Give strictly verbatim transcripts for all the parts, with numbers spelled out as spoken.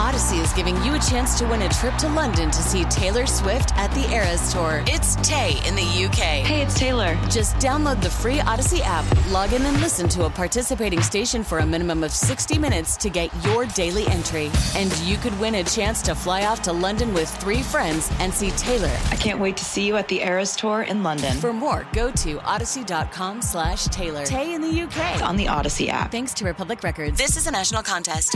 Odyssey is giving you a chance to win a trip to London to see Taylor Swift at the Eras Tour. It's Tay in the U K. Hey, it's Taylor. Just download the free Odyssey app, log in and listen to a participating station for a minimum of sixty minutes to get your daily entry. And you could win a chance to fly off to London with three friends and see Taylor. I can't wait to see you at the Eras Tour in London. For more, go to odyssey.com slash Taylor. Tay in the U K. It's on the Odyssey app. Thanks to Republic Records. This is a national contest.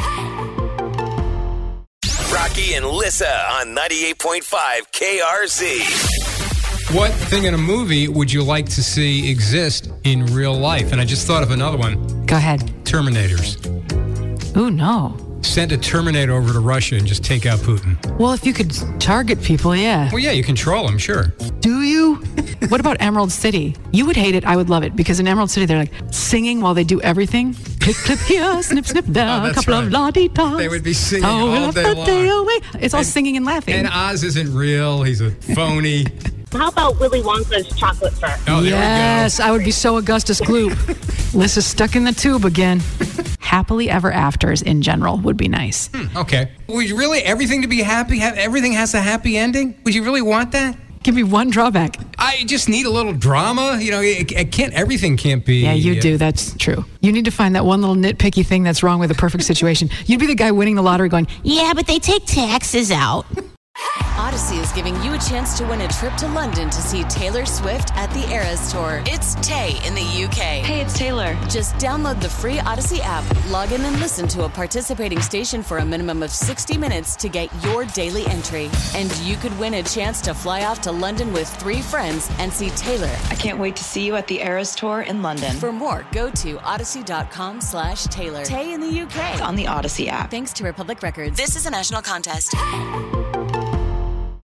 Rocky and Lissa on ninety-eight point five K R Z. What thing in a movie would you like to see exist in real life? And I just thought of another one. Go ahead. Terminators. Ooh, no. Send a Terminator over to Russia and just take out Putin. Well, if you could target people, yeah. Well, yeah, you control them, sure. Do you? What about Emerald City? You would hate it. I would love it. Because in Emerald City, they're like singing while they do everything. Clip, clip here, snip, snip there, Oh, a couple right. of la-dee-da. They would be singing Oh, all we'll day have the long. day away. It's all And- singing and laughing. And Oz isn't real. He's a phony. How about Willy Wonka's chocolate fur? Oh, there yes, I would be so Augustus Gloop. Lissa's stuck in the tube again. Happily ever afters in general would be nice. we go. Okay. Would you really, everything to be happy, have, everything has a happy ending? Would you really want that? Give me one drawback. I just need a little drama. You know, it, it can't, everything can't be. Yeah, you uh, do. That's true. You need to find that one little nitpicky thing that's wrong with the perfect situation. You'd be the guy winning the lottery going, yeah, but they take taxes out. Odyssey is giving you a chance to win a trip to London to see Taylor Swift at the Eras Tour. It's Tay in the U K. Hey, it's Taylor. Just download the free Odyssey app, log in and listen to a participating station for a minimum of sixty minutes to get your daily entry. And you could win a chance to fly off to London with three friends and see Taylor. I can't wait to see you at the Eras Tour in London. For more, go to odyssey.com slash Taylor. Tay in the U K. It's on the Odyssey app. Thanks to Republic Records. This is a national contest.